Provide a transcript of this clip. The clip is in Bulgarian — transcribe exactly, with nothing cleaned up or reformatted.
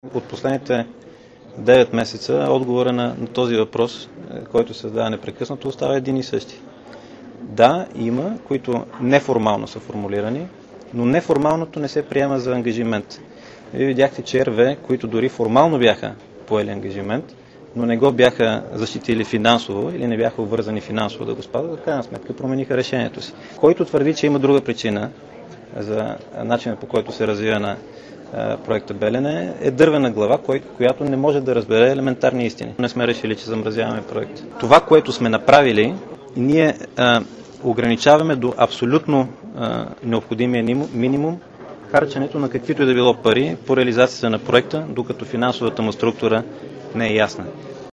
От последните девет месеца отговора на, на този въпрос, който се задава непрекъснато, остава един и същи. Да, има, които неформално са формулирани, но неформалното не се приема за ангажимент. Вие видяхте, че ар ве, които дори формално бяха поели ангажимент, но не го бяха защитили финансово или не бяха обвързани финансово да го спадат, в крайна сметка промениха решението си. Който твърди, че има друга причина за начина, по който се развива на проекта Белене, е дървена глава, която не може да разбере елементарни истини. Не сме решили, че замразяваме проекта. Това, което сме направили, ние а, ограничаваме до абсолютно а, необходимия минимум харченето на каквито и да било пари по реализацията на проекта, докато финансовата му структура не е ясна.